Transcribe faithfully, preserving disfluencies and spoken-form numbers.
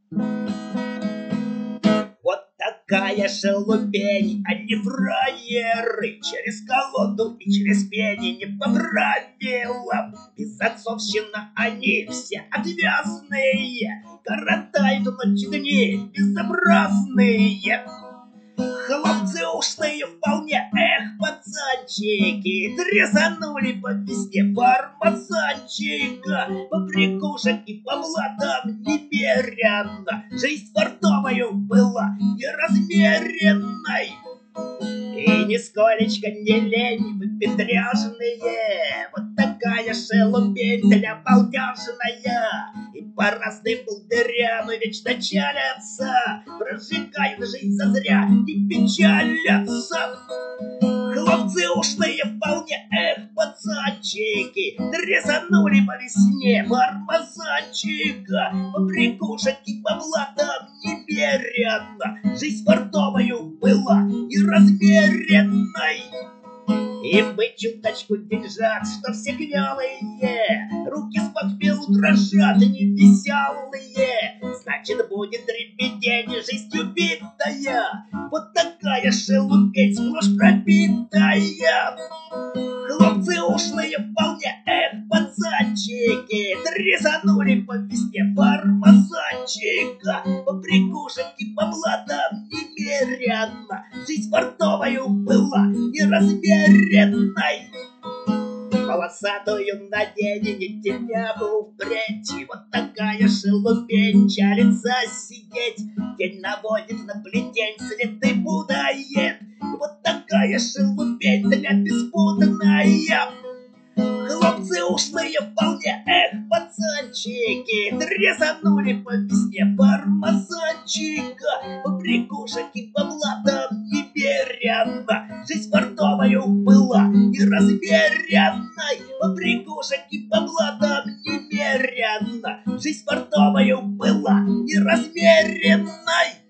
Вот такая шелупень, а не фраеры. Через колоду и через пени не по правилам. Безотцовщина, они все отвязные. Коротают ночи дни безобразные. Хлопцы ушные вполне, эх, пацанчики, трясанули по весне пармазанчика, по прикушек и по блатам немерено. Жизнь фартовою была неразмеренной. И нисколечко не лень, вы петряжные. Вот такая шелупень для балдяжная. И по разным булдырям вечно чалятся, прожигают жизнь зазря и печалятся. Хлопцы ушные вполне, эх, пацанчики, трясанули по весне пармазанчика, по прикушек и по блатам немерено. Жизнь фартовою была неразмеренной. И мы чуточку деньжат, что все гнилые, руки с похмелу дрожат, не веселые. Значит, будет ребедень, жизнь убитая. Вот такая шелупень, сплошь пропитая. Хлопцы ушлые вполне, эх, пацанчики, трясанули по весне пармазанчика, по прикушек и по блатам немерено. Жизнь фартовою была неразмеренной. Полосатую надень, не темяху впредь. Вот такая шелупень чалится сидеть. День наводит на плетень, следы путает. Вот такая шелупень для беспутная. Хлопцы ушлые вполне, эх, пацанчики, трясанули по весне пармазанчика, по прикушек и по блатам немерено. Жизнь фартовою была неразмеренной, по прикушек и по блатам немерено. Жизнь фартовою была неразмеренной.